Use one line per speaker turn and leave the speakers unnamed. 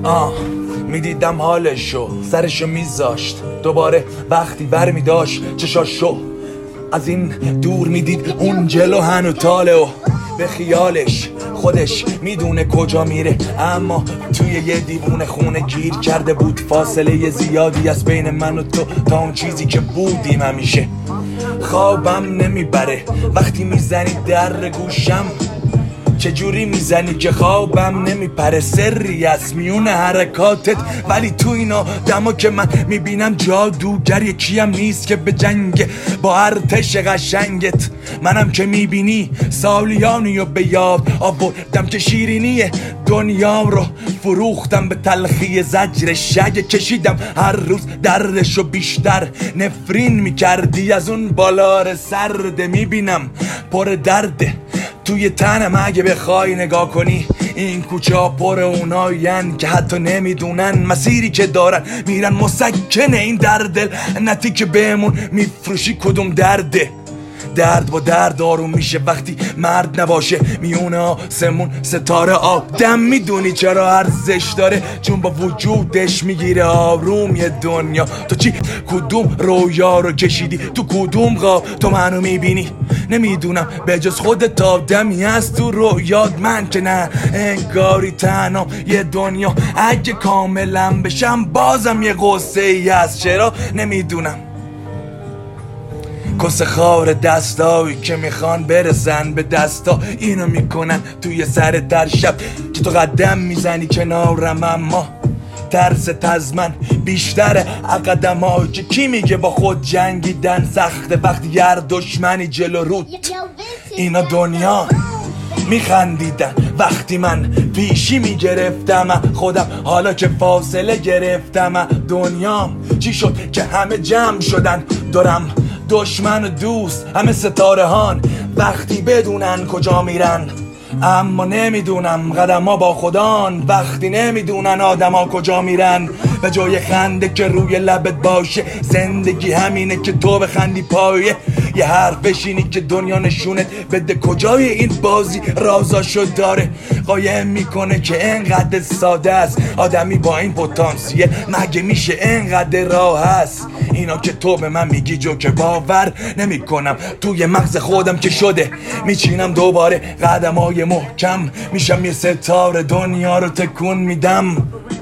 میدیدم حالشو، سرشو میذاشت دوباره وقتی بر میداشت چشاشو از این دور میدید اون جلو هنو تاله و به خیالش خودش میدونه کجا میره، اما توی یه دیوونه خونه گیر کرده بود. فاصله زیادی از بین من و تو تا اون چیزی که بودیم همیشه. خوابم نمیبره وقتی میزنی در گوشم، چجوری میزنی که خوابم نمیپره. سری از میون حرکاتت ولی تو اینا دما که من میبینم جادوگر یکیم نیست که به جنگ با ارتش قشنگت. منم که میبینی سالیانی و به یاد آوردم که شیرینی دنیا رو فروختم به تلخی زجر شگ. کشیدم هر روز دردشو بیشتر، نفرین میکردی از اون بالار سرده. میبینم پر درده توی تنم اگه بخوای نگاه کنی. این کوچه ها پر اوناین که حتی نمیدونن مسیری که دارن میرن. مسکنه این دردل نتی که بهمون میفروشی کدوم درده. درد با درد آروم میشه وقتی مرد نباشه میونه آسمون ستاره. آدم میدونی چرا ارزش داره؟ چون با وجودش میگیره آروم یه دنیا. تو چی کدوم رویا رو کشیدی؟ تو کدوم خواب تو منو میبینی؟ نمیدونم به جز خودت آدمی هست تو رویات. من که نه، انگاری تنها یه دنیا. اگه کاملا بشم بازم یه قصه ای هست. چرا نمیدونم. کس خار دستایی که میخوان برسن به دستا اینو میکنن توی سر در شب که تو قدم میزنی کنارم. اما ترست از من بیشتره قدم هایی که کی میگه با خود جنگیدن سخته وقتی یه دشمنی جلو روت. اینا دنیا میخندیدن وقتی من پیشی میگرفتم خودم، حالا که فاصله گرفتم دنیام. چی شد که همه جمع شدن دورم؟ دشمن و دوست همه ستاره هان وقتی بدونن کجا میرن. اما نمیدونم قدم ها با خدان وقتی نمیدونن آدم ها کجا میرن. به جای خنده که روی لبت باشه، زندگی همینه که تو بخندی پایه یه حرف بشینی که دنیا نشونت بده کجای این بازی رازاشو داره. قایم میکنه که انقدر ساده است آدمی با این پتانسیل، مگه میشه انقدر راه هست؟ اینا که تو به من میگی جو که باور نمی کنم. توی مغز خودم که شده میچینم دوباره قدمای محکم، میشم یه ستاره دنیا رو تکون میدم.